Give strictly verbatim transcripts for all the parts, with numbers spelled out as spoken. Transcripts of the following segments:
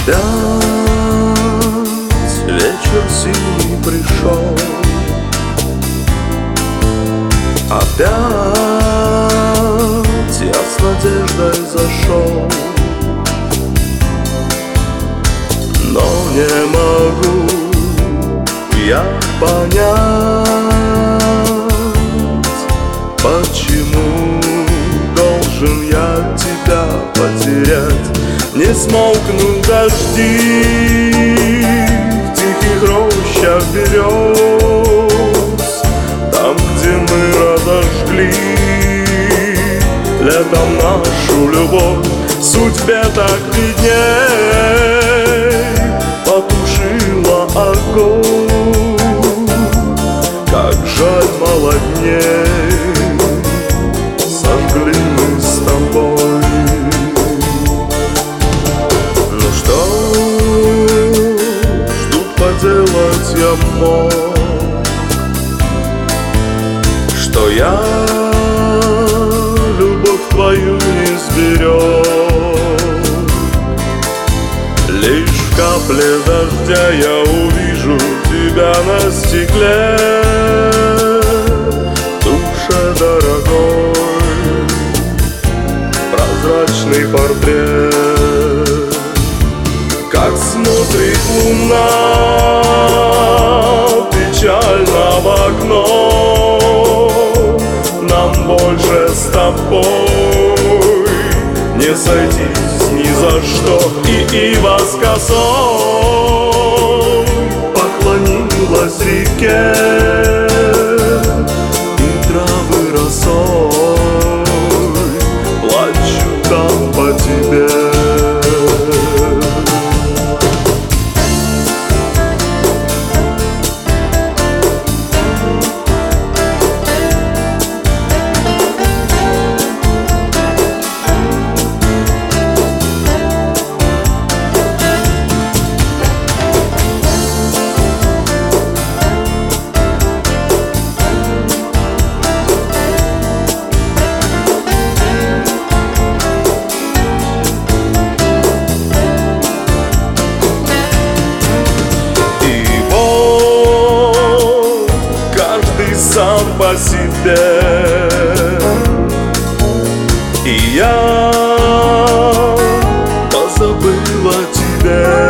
Опять вечер синий пришел, опять я с надеждой зашел, но не могу я понять, почему должен я тебя потерять. Не смолкнут дожди в тихих рощах берез, там, где мы разожгли летом нашу любовь. Судьбе так видней потушила огонь, как жаль мало дней сожгли мы с тобой. Поделать я мог, что я любовь твою не сберег. Лишь в капле дождя я увижу тебя на стекле, душе дорогой, прозрачный портрет. Как смотрит луна печально в окно, нам больше с тобой не сойтись ни за что. И ива с косой поклонилась реке, и травы росой плачут там по тебе. Сам по себе, и я позабыл о тебе.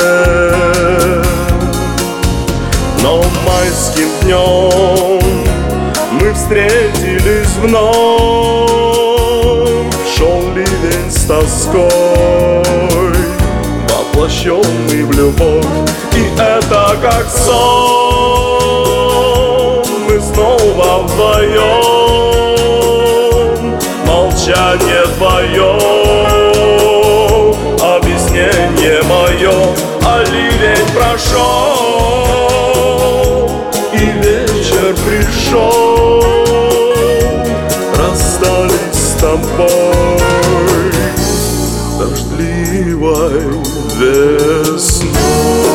Но майским днем мы встретились вновь, шел ливень с тоской, воплощенный в любовь. И это как сон, снова вдвоем, молчание твое, объяснение мое. А ливень прошел, и вечер пришел, расстались с тобой дождливой весной.